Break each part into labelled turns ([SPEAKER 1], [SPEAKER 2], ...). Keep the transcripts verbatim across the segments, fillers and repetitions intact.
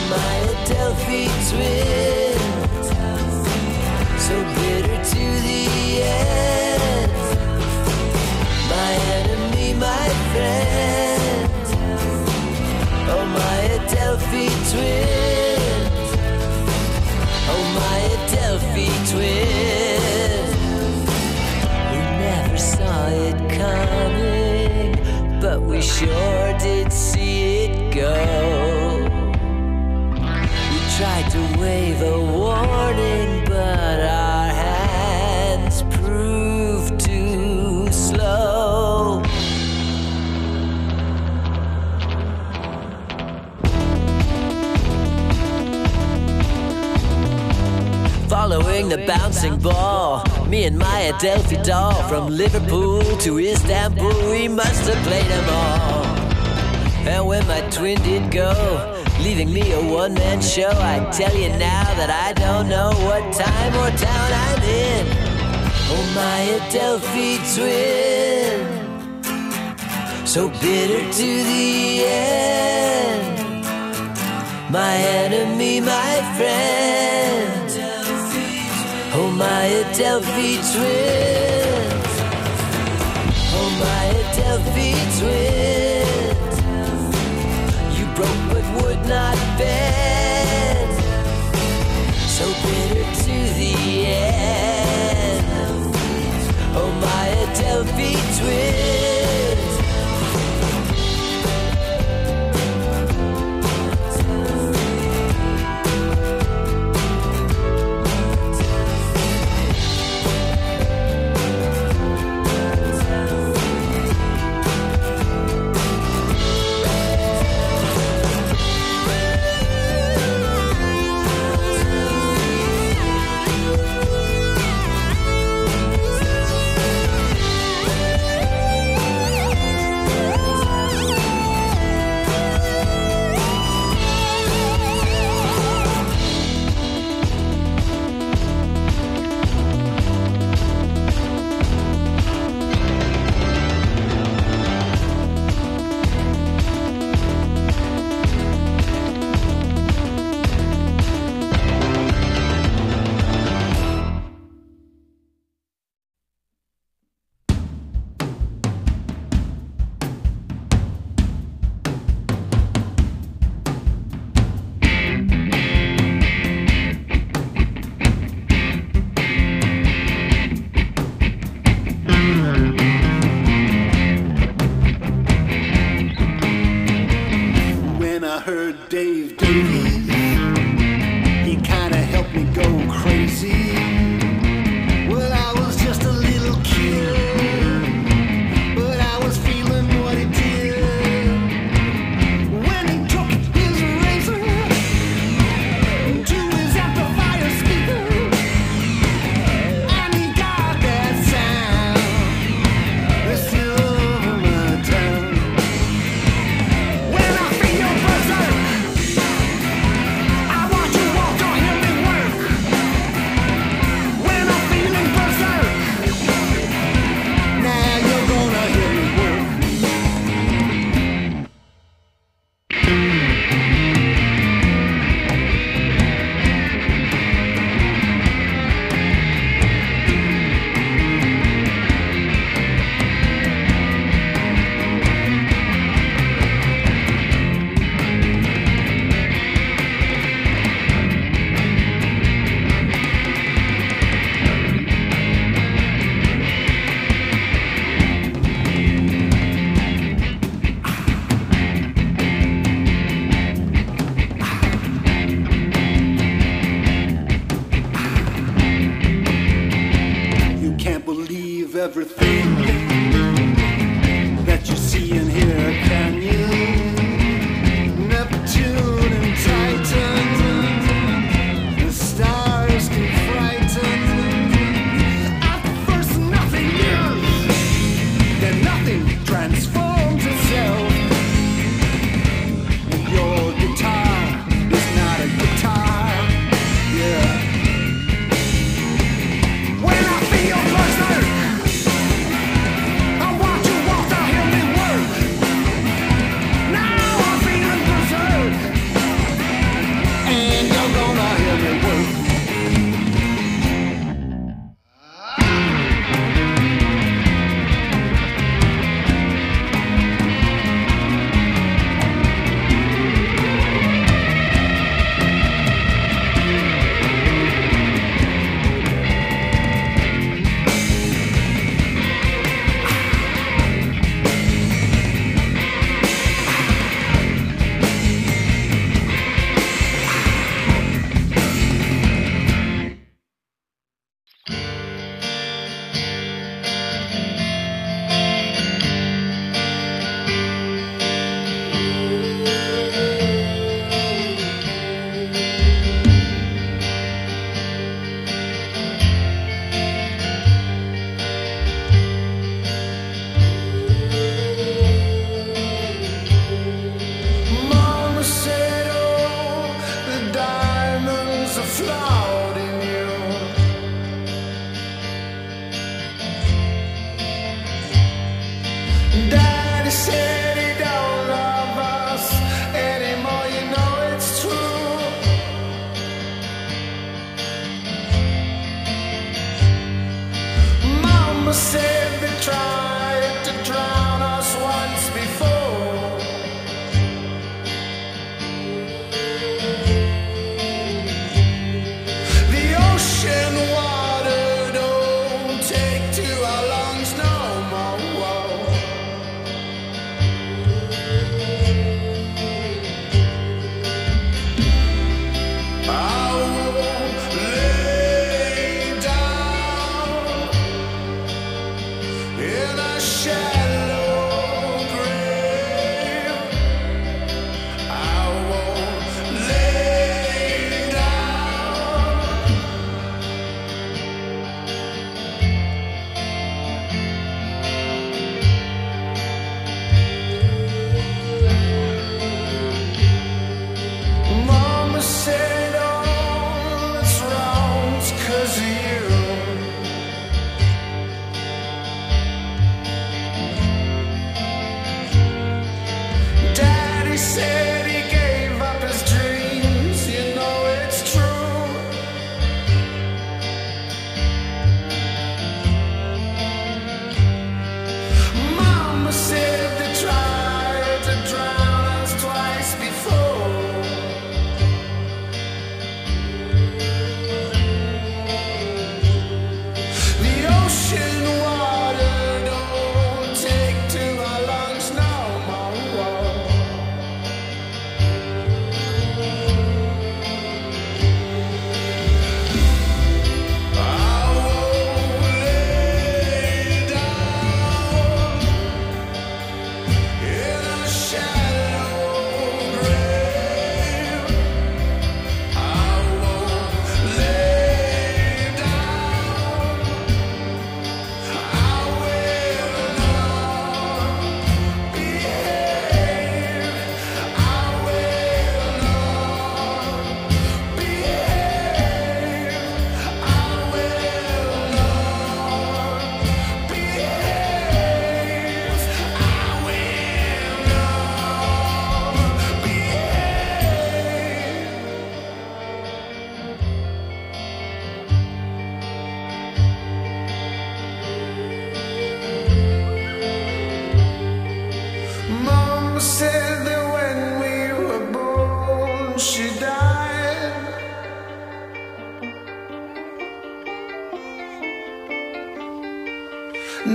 [SPEAKER 1] my Adelphi twin, so bitter to the end. My enemy, my friend. Oh, my Adelphi twin. Oh, my Adelphi twin. We never saw it coming, but we sure did see it go. We tried to wave a warning, but our hands proved too slow. Following the bouncing ball, me and my Adelphi doll, from Liverpool to Istanbul, we must have played them all. And when my twin did go, leaving me a one-man show, I tell you now that I don't know what time or town I'm in. Oh, my Adelphi twin, so bitter to the end. My enemy, my friend. Oh, my Adelphi twins. Oh, my Adelphi twins. You broke but would not bend, so bitter to the end. Oh, my Adelphi twins.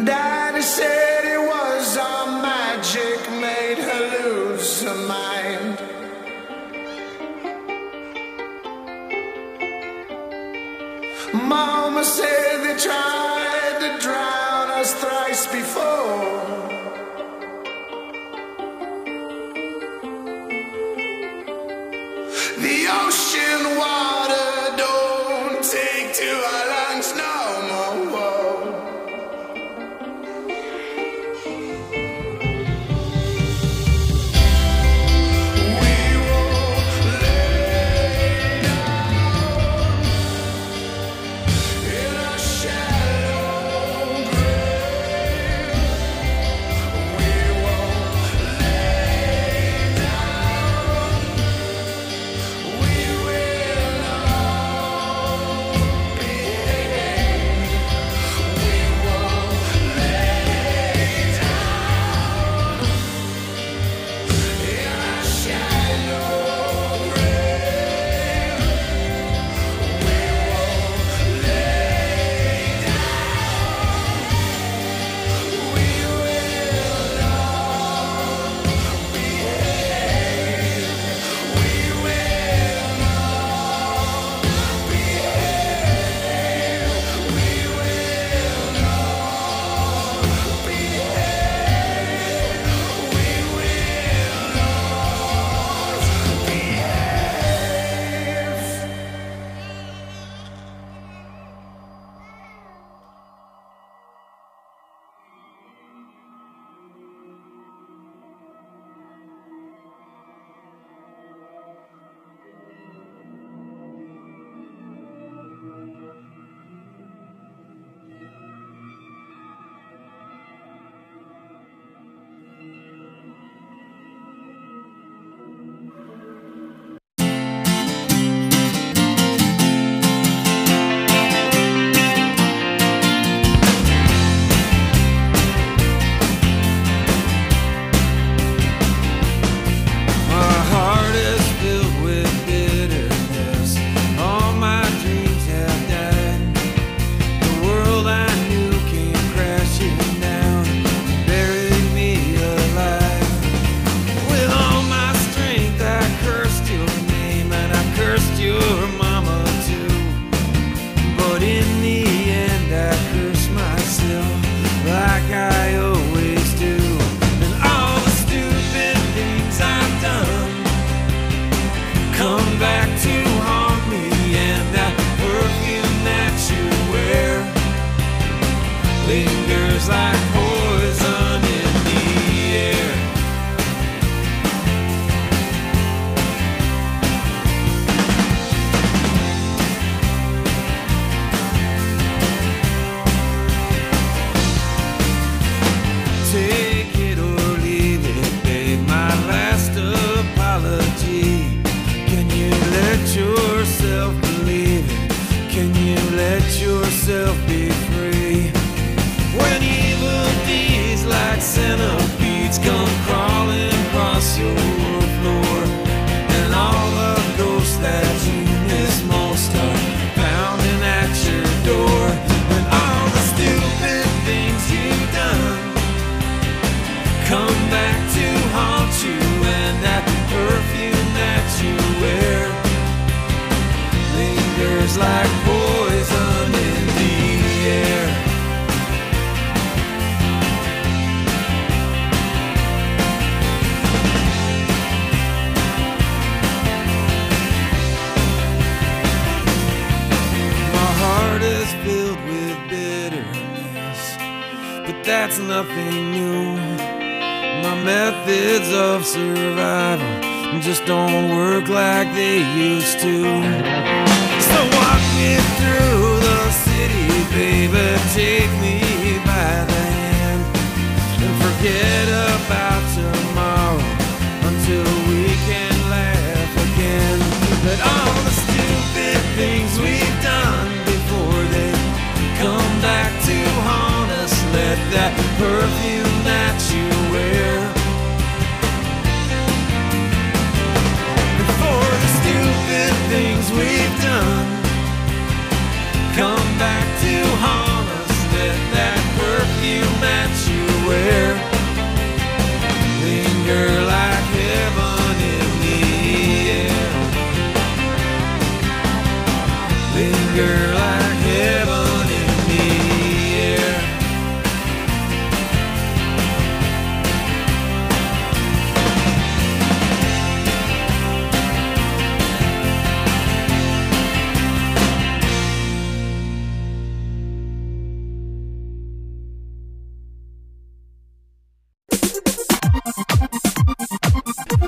[SPEAKER 2] Daddy said it was our magic made her lose her mind. Mama said they tried to drown us thrice before. The ocean water don't take to our lungs no more. We won't lay down in a shallow grave. We won't lay down. We will all behave. We won't lay down in a shallow grave. We won't lay down. We will all behave. We will all behave. We will all behave. We will all behave. My heart is filled with bitterness. All my dreams have died. The world I knew came crashing down, buried me alive. With all my strength I cursed your name, and I cursed your mama too. But in the end I cursed myself, like I always do. And all the stupid things I've done come back to haunt me, and that perfume that you wear lingers like poison in the air. Take it or leave it, babe, my last apology. Can you let yourself believe it? Can you let yourself be free? When evil deeds like centipedes come crawling across your floor, and all the ghosts that you miss most are pounding at your door. When all the stupid things you've done come back to haunt you, and that perfume that you wear lingers like poison in the air. My heart is filled with bitterness, but that's nothing new. My methods of survival just don't work like they used to. So walk me through the city, baby, take me by the hand, and forget about tomorrow until we can laugh again. But all the stupid things we've done before they come back to haunt us, let that perfume that you wear before the stupid things we've done come back to haunt us, let that perfume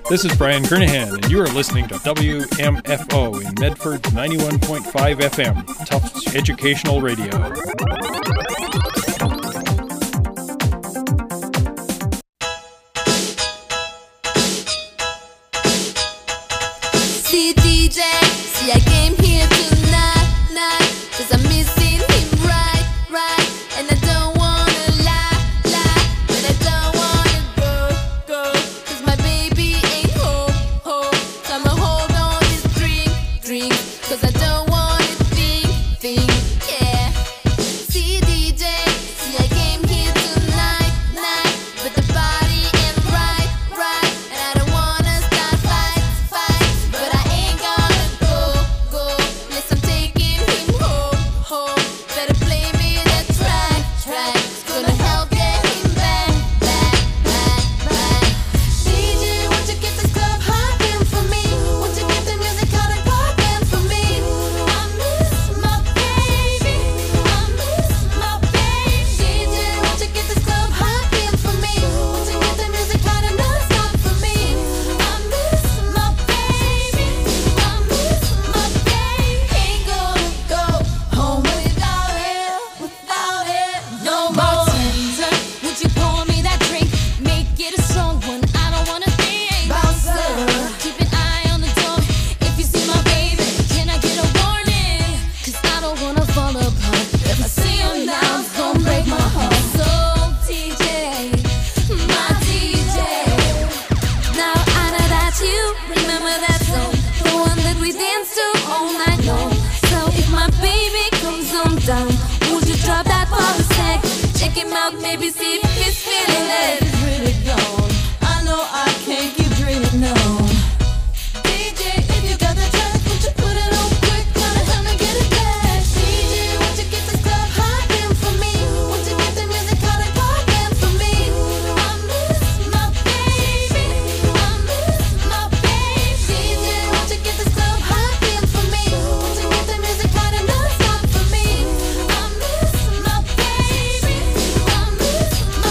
[SPEAKER 3] This is Brian Kernahan, and you are listening to W M F O in Medford's ninety-one point five F M, Tufts Educational Radio.
[SPEAKER 4] See D J, see I came here tonight, night, cause I'm missing him right, right, and I don't wanna lie, lie, but I don't wanna go, go, cause my baby ain't home, home, so I'ma hold on this drink, drink, cause I don't wanna think, think, yeah. See D J, see I came here tonight, night, but the party ain't right, right, and I don't wanna start fight, fight, but I ain't gonna go, go, yes I'm taking him home, home, better play me that track, track, it's gonna help get him back, back, back, back. D J, won't you get this club hopping for me? Won't you get the music out and popping for me? I miss my baby, I miss my baby. D J, won't you get this club hopping for me? Won't you get the music out and not stop for me? I miss my baby, I miss my baby. Ain't gonna go home without it, without it no more. Bartender, would you pour me that drink? Make it a strong one, I don't wanna think. Bouncer, keep an eye on the door. If you see my baby, can I get a warning? Cause I don't wanna fall apart. If I see him now, it's gonna break my heart. So D J, my D J, now I know that you remember that song, the one that we danced to all night long. So if my baby comes on down, would you drop that for a sec? Check him out, maybe see if he's feeling it. It's really gone. I know I can't keep dreaming, no. D J, if you got that track, would you put it on quick? Gonna help me get it back. D J, won't you get this club hopping for me? Won't you get the music out and popping for me? I miss my baby, I miss my baby. D J, won't you get this club hopping for me? Won't you get the music out and not stop for me? I miss my baby, I miss my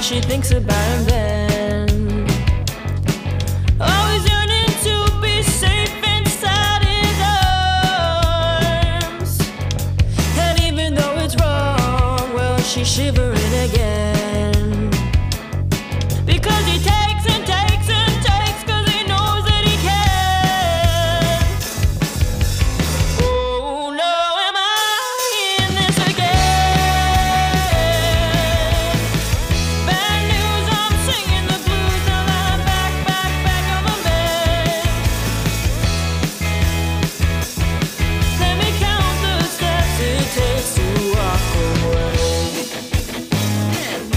[SPEAKER 5] she thinks about him then. Always yearning to be safe inside his arms. And even though it's wrong, well, she's shivering again. Because he takes and takes and takes, cause he knows that he can. Oh no, am I in this again? Bad news, I'm singing the blues, now I'm back, back, back on my bed. Let me count the steps it takes to walk away.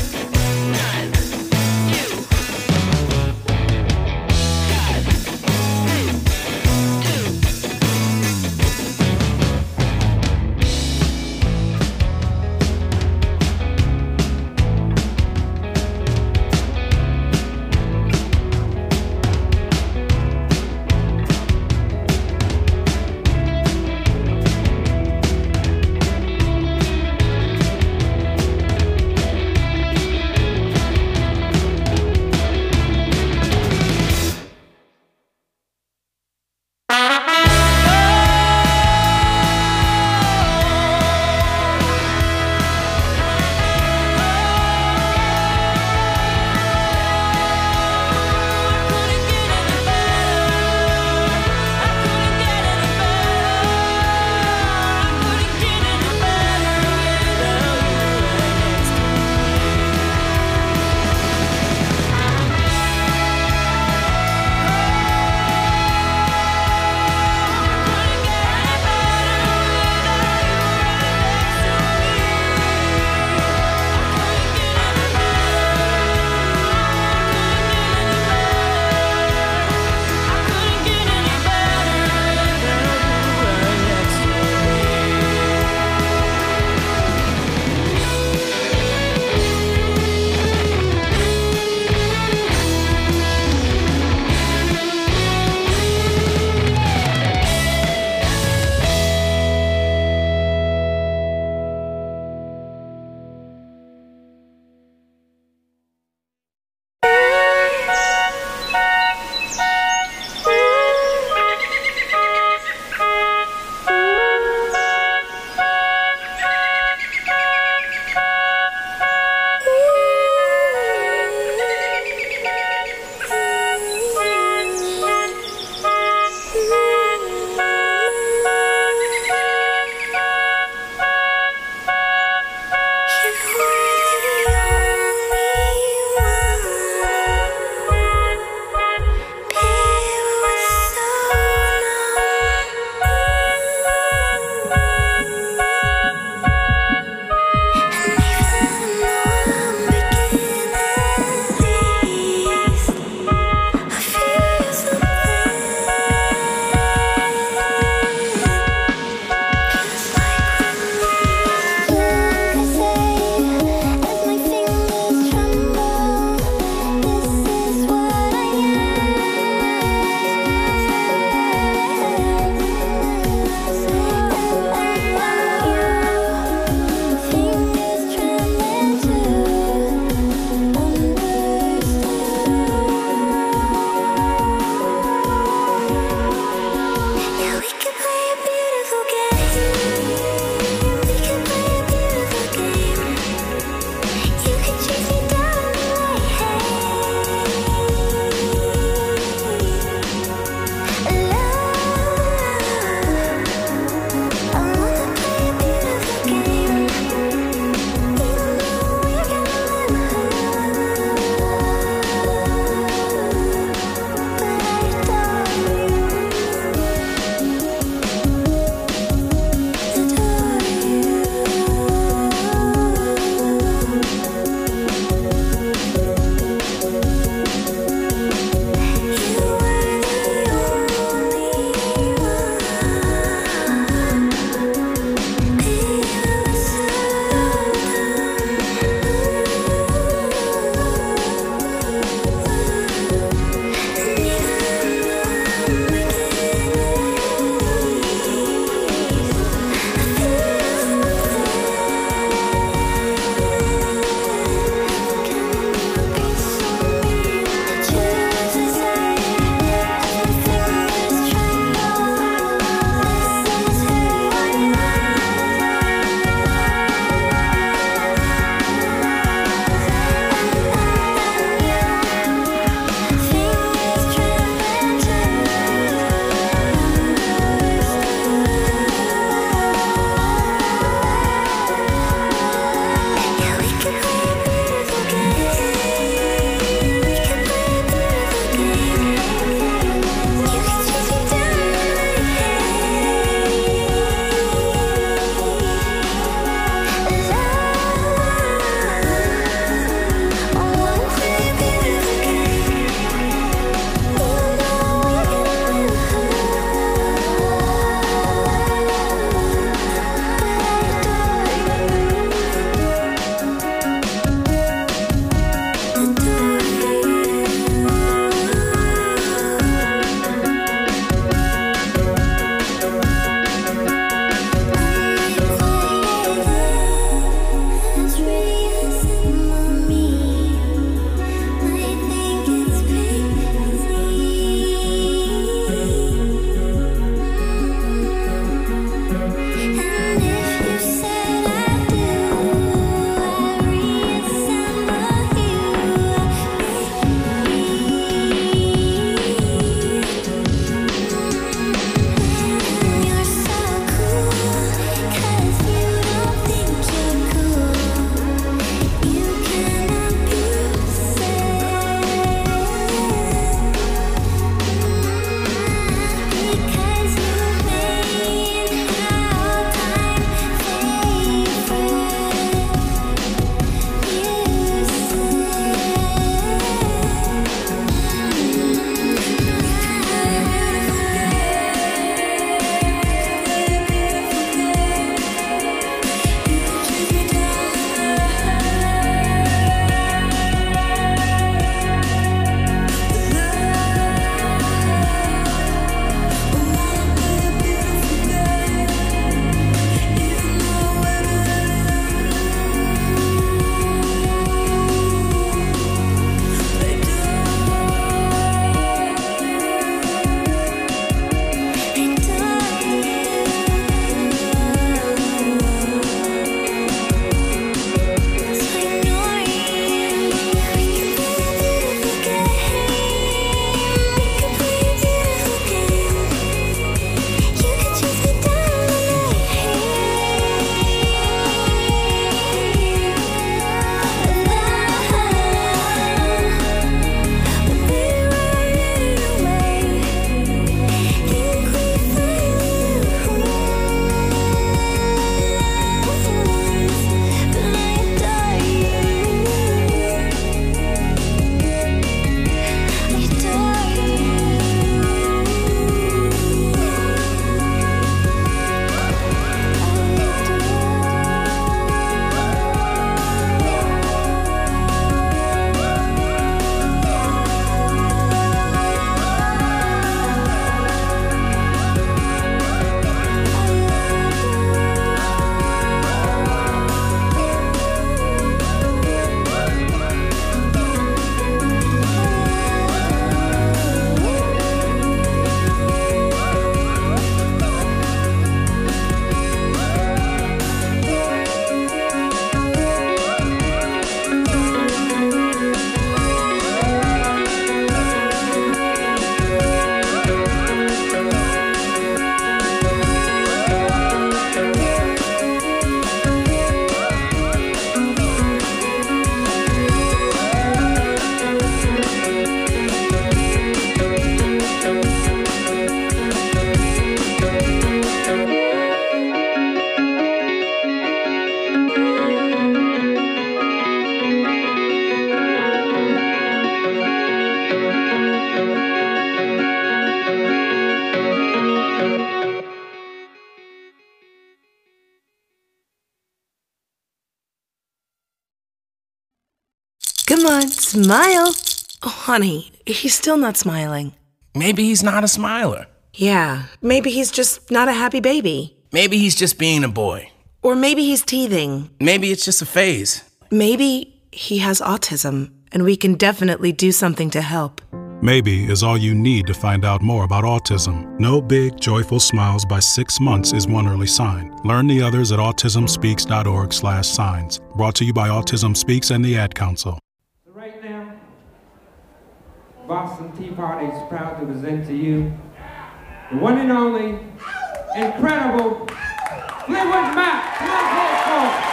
[SPEAKER 6] Come on, smile. Oh, honey, he's still not smiling.
[SPEAKER 7] Maybe he's not a smiler.
[SPEAKER 6] Yeah, maybe he's just not a happy baby.
[SPEAKER 7] Maybe he's just being a boy.
[SPEAKER 6] Or maybe he's teething.
[SPEAKER 7] Maybe it's just a phase.
[SPEAKER 6] Maybe he has autism, and we can definitely do something to help.
[SPEAKER 8] Maybe is all you need to find out more about autism. No big, joyful smiles by six months is one early sign. Learn the others at autism speaks dot org slash signs. Brought to you by Autism Speaks and the Ad Council.
[SPEAKER 9] Right now, Boston Tea Party is proud to present to you the one and only, incredible Fleetwood Mac. Come on, folks, folks.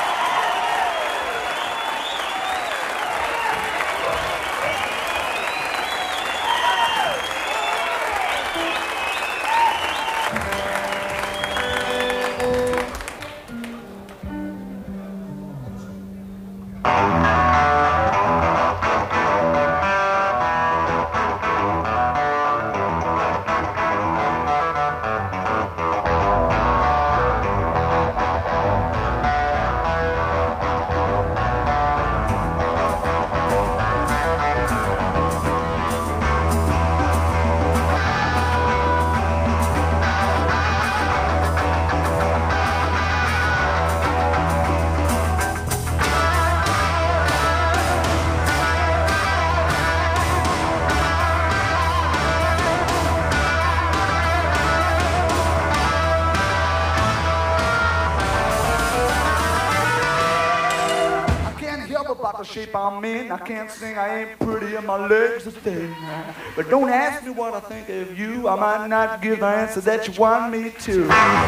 [SPEAKER 10] Shape I'm in, I can't sing, I ain't pretty, and my legs are thin. But don't ask me what I think of you, I might not give the answer that you want me to.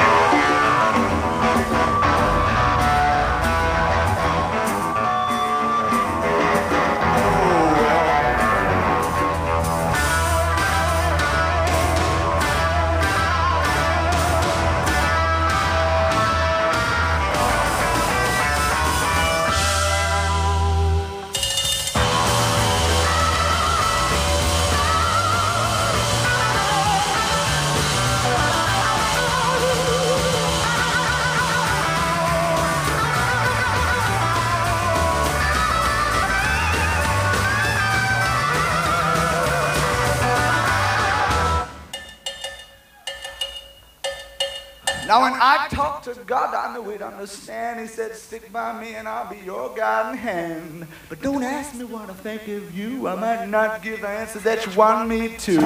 [SPEAKER 10] Now when I talked to God, I knew he'd understand. He said, stick by me and I'll be your guiding hand. But don't ask me what I think of you. I might not give the answer that you want me to.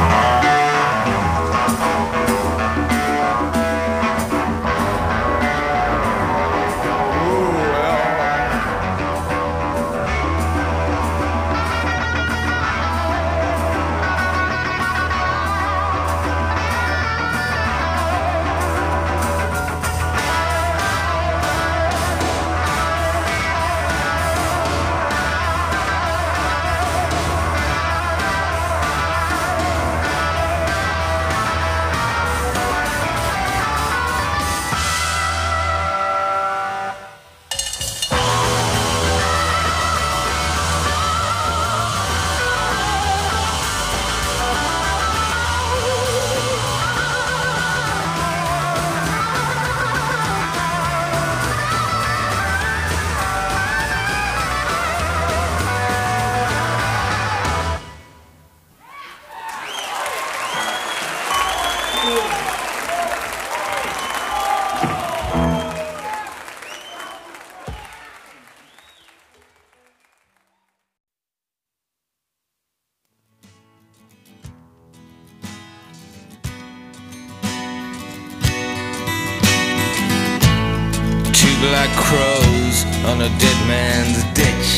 [SPEAKER 2] Black crows on a dead man's ditch,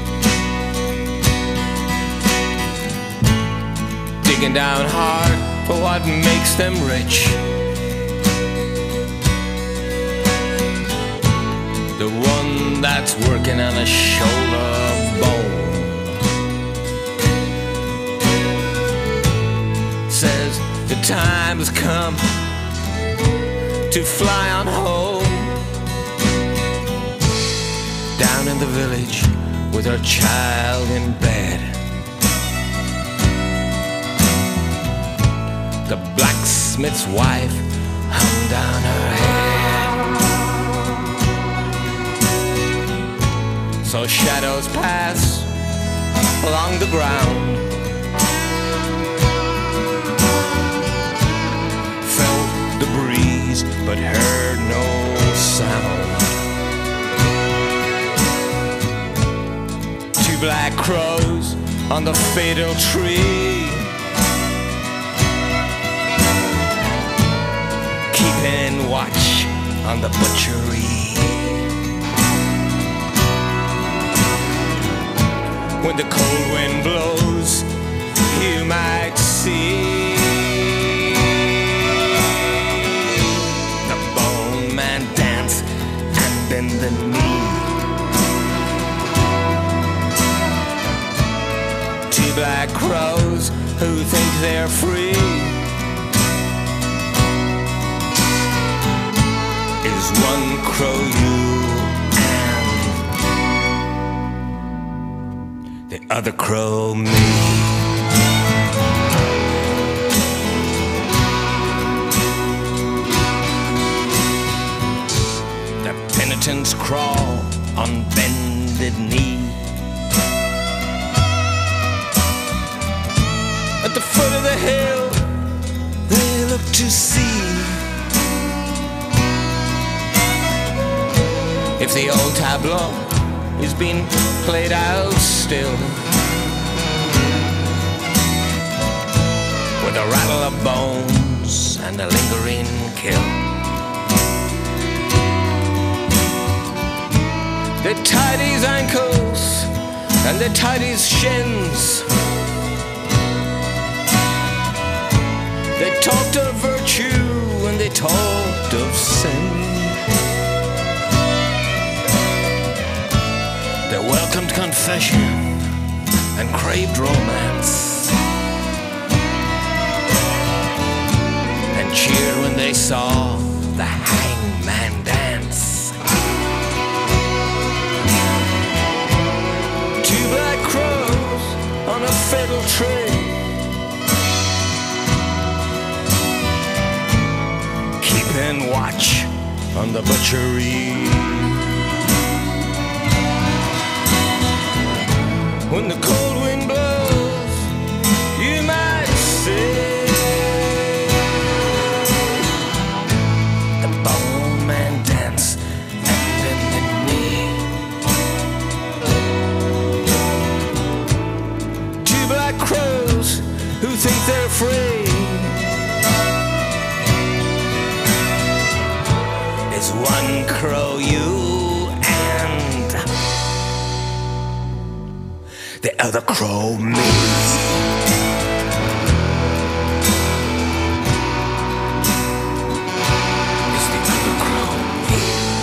[SPEAKER 2] digging down hard for what makes them rich. The one that's working on a shoulder bone says the time has come to fly on home. Down in the village with her child in bed, the blacksmith's wife hung down her head. So shadows pass
[SPEAKER 11] along the ground. Felt the breeze but heard no sound. Two black crows on the fatal tree, keeping watch on the butchery. When the cold wind blows, you might see the bone man dance and bend the knee. Two black crows who think they're free is one crow you and the other crow me. The penitents crawl on bended knee. At the foot of the hill they look to see if the old tableau is being played out still, with a rattle of bones and a lingering kill. They tied his ankles and they tied his shins. They talked of virtue and they talked of sin. They welcomed confession and craved romance, and cheered when they saw the hangman dance. Two black crows on a fatal tree, keeping watch on the butchery. When the cold wind blows, you might see the bone man dance and bend the knee. Two black crows who think they're free is one crow you and the other crow me. It's the other crow me.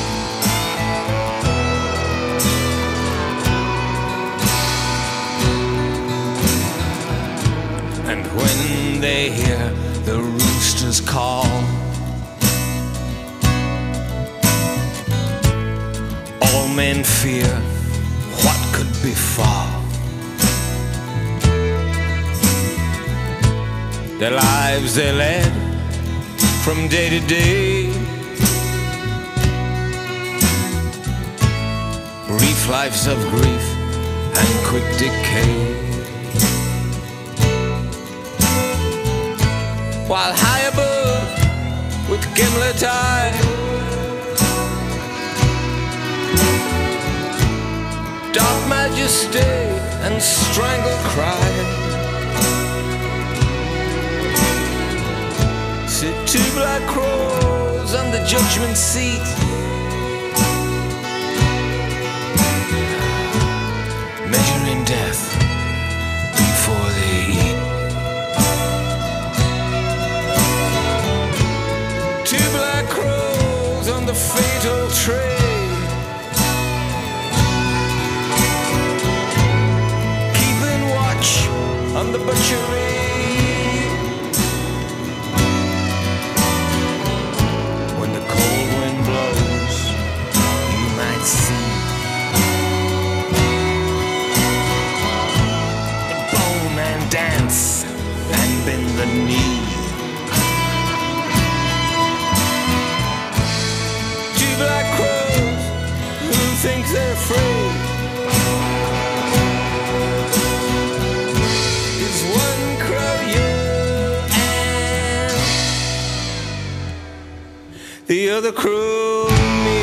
[SPEAKER 11] And when they hear the roosters call, all men fear what could befall. The lives they led from day to day, brief lives of grief and quick decay. While high above with gimlet eye, dark majesty and strangled cry, sit two black crows on the judgment seat, measuring death before they eat. Two black crows on the fatal tree, keeping watch on the butchery. Dance and bend the knee. Two black crows who think they're free
[SPEAKER 2] the crew and me.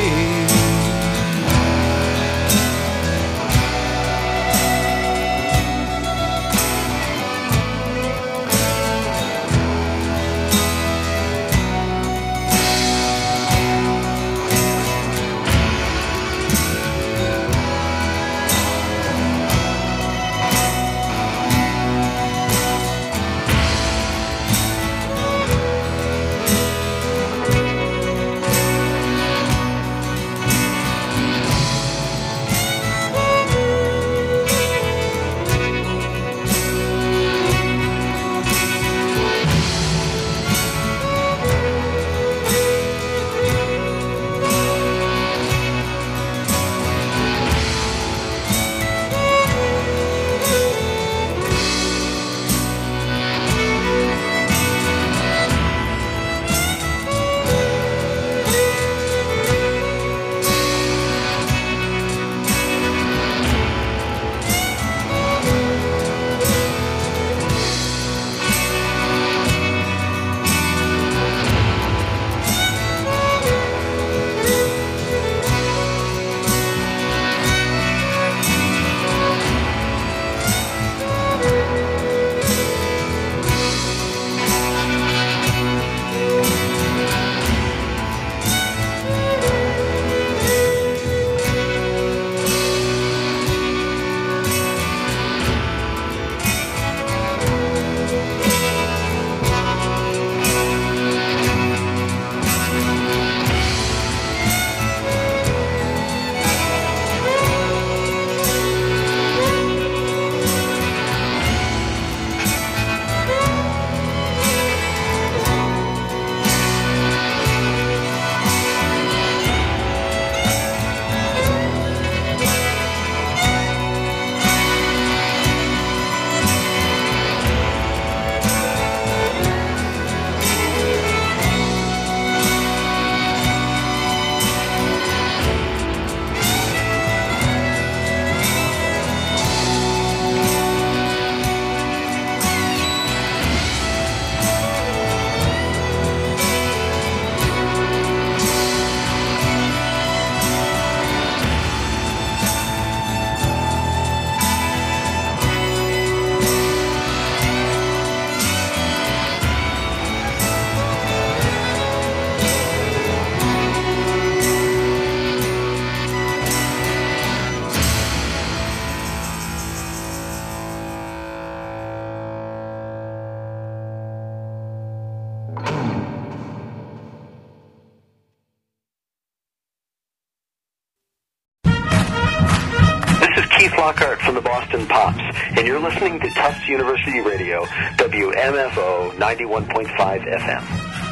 [SPEAKER 12] Lockhart from the Boston Pops, and you're listening to Tufts University Radio, W M F O ninety-one point five F M.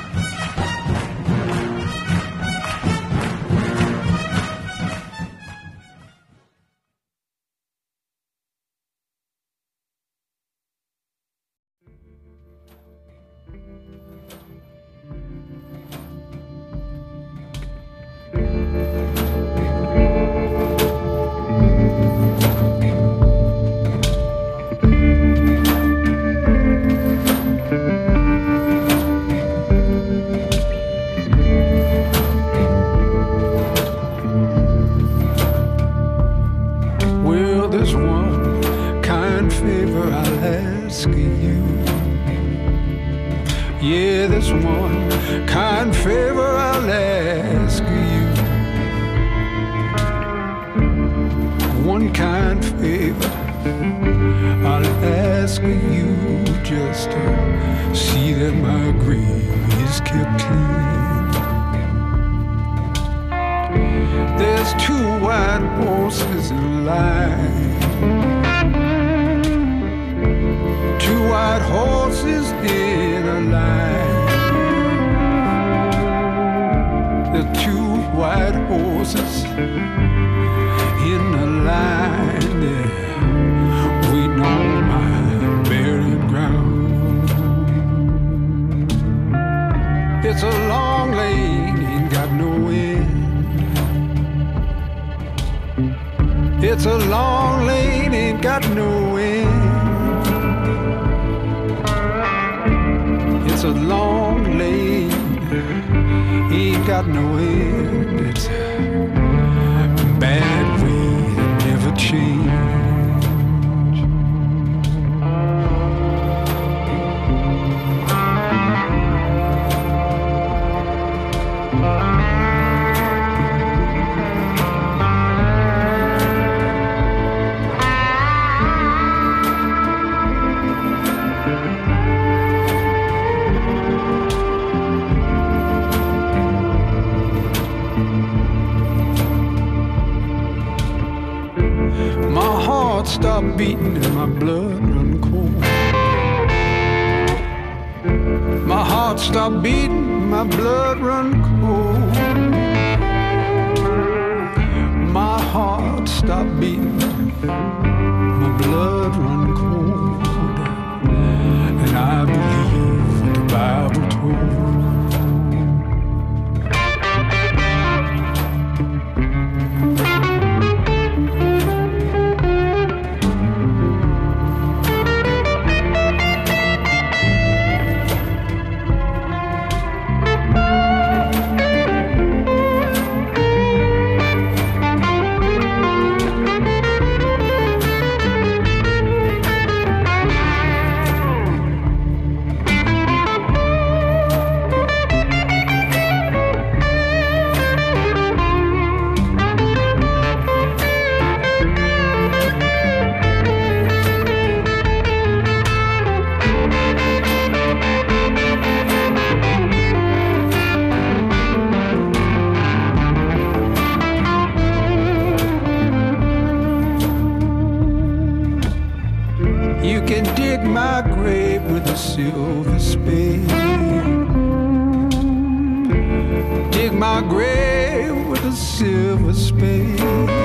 [SPEAKER 13] It's a long lane, ain't got no end. It's a long lane, ain't got no end. It's a bad way to never change. Stop beating and my blood run cold. My heart stopped beating, my blood run cold. My heart stopped beating, my blood run cold. And I believe what the Bible told. Silver spade. Dig my grave with a silver spade.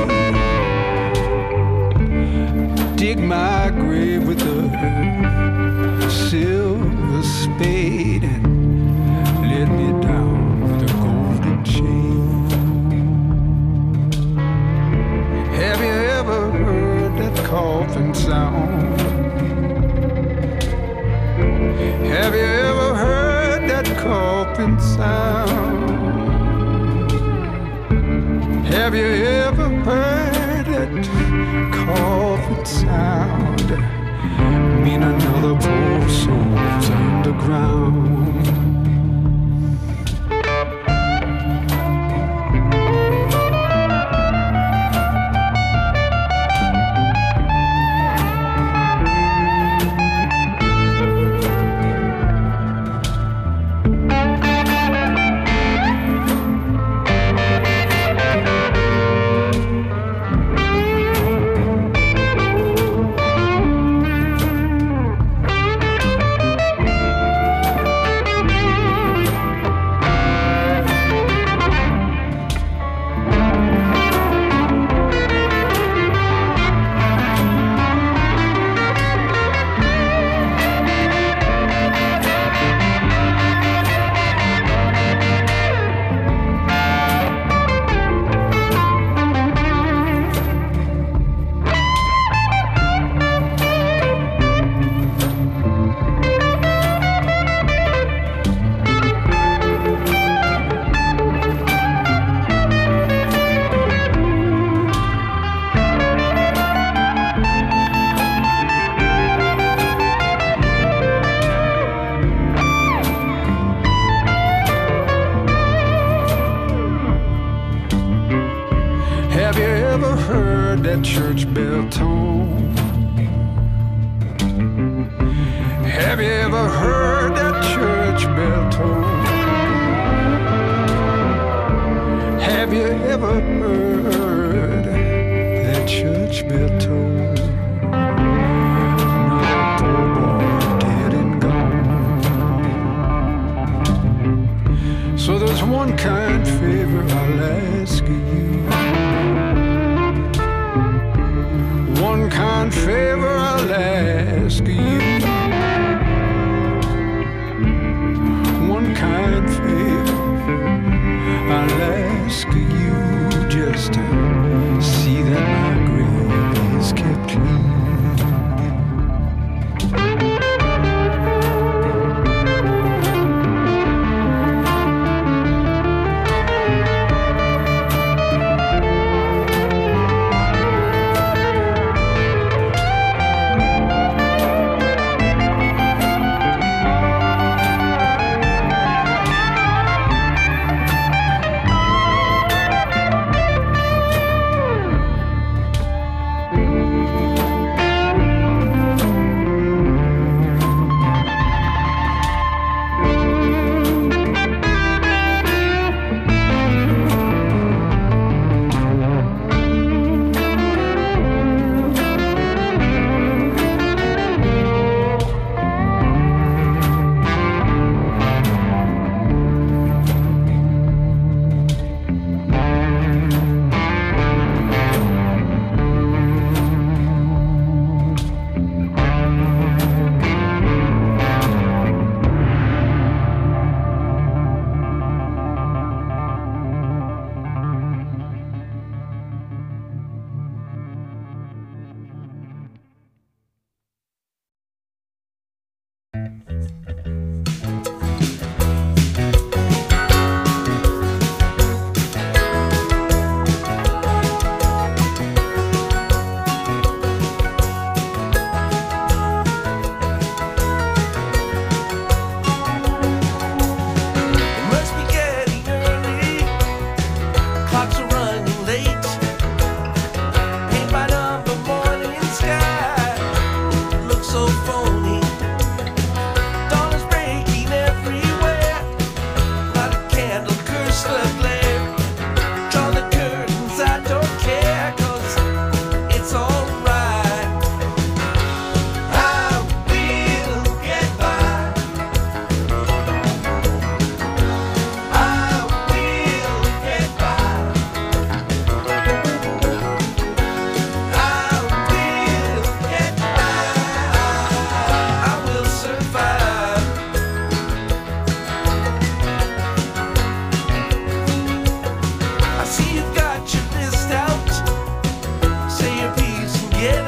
[SPEAKER 13] Dig my grave with a silver spade and let me down with a golden chain. Have you ever heard that coffin sound? Have you ever heard that coffin sound? Have you ever heard that coffin sound? Mean another poor soul's underground. Church bell tone. Have you ever heard that church bell tone? Have you ever heard that church bell tone? No, poor boy, dead and gone. So there's one kind favor I'll ask you. One kind favor I'll ask you. One kind favor I'll ask you, just to see that my grave is kept clean.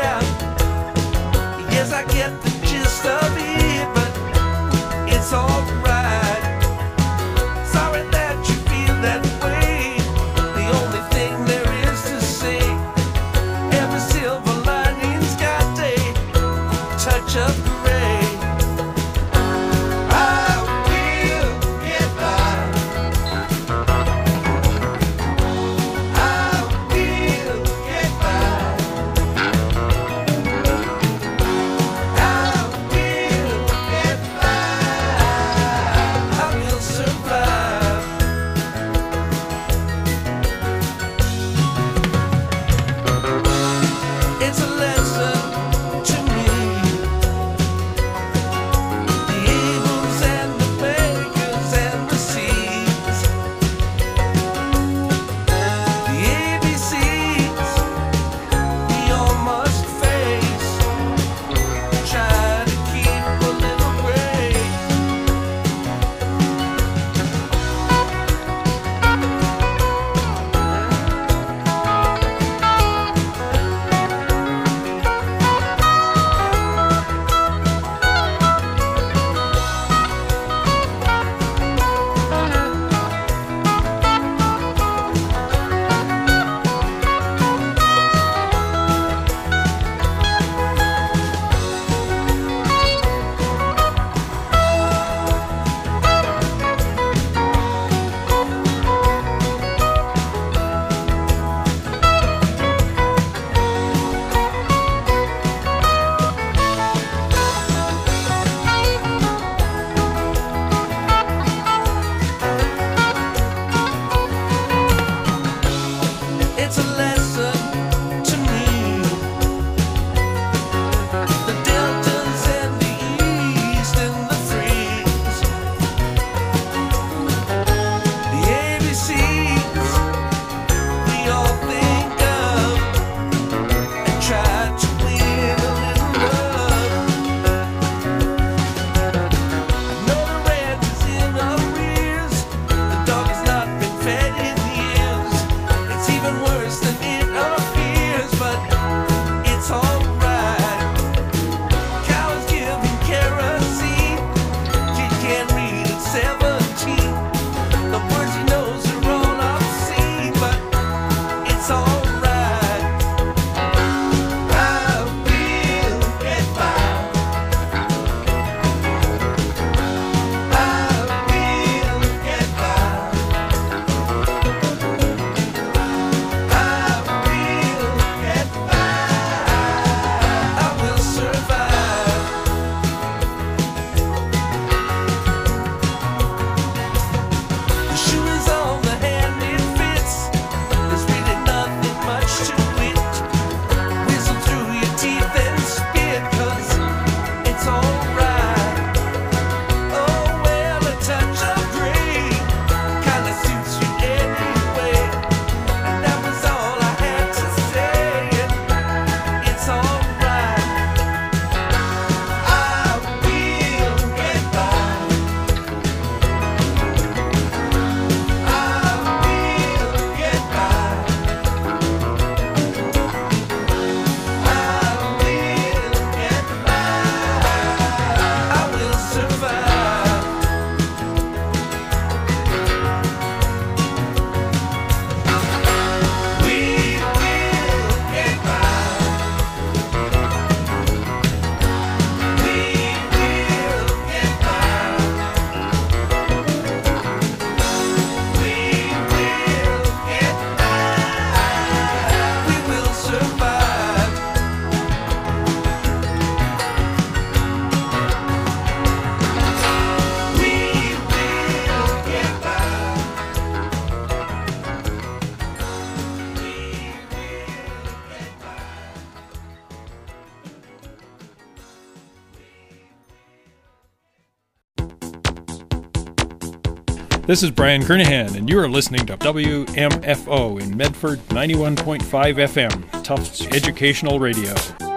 [SPEAKER 2] out. Yes, I get the gist of it, but it's alright. Sorry that you feel that way. The only thing there is to say, every silver lining's got a touch of gray. I will get by. I will get by. I will get by. I will survive. It's a lesson to me. The evils and the bakers and the seeds. The A B Cs we all must face. Try to keep a little grace. It's a lesson to me. The deltas and the east and the freeze. The A B Cs we all think of and try to win a little love. I know the rent is in arrears. The dog has not been fed in years. It's even worse than it appears, but it's alright. Cows giving kerosene. Kid can't read at seventeen. The words he knows are all obscene, but it's alright. I will get by. I will get by. I will get by. I will survive. The shoe is on the hand it fits. There's really nothing much to it. Whistle through your teeth and spit, 'cause it's alright. Oh well, a touch of gray kinda suits you anyway. And that was all I had to say. It's alright. I will get by. I will get by. I will get by. I will survive. We will get by. We will get by. We will get by. We will survive. We will get by.
[SPEAKER 3] This is Brian Kernahan, and you are listening to W M F O in Medford ninety-one point five F M, Tufts Educational Radio.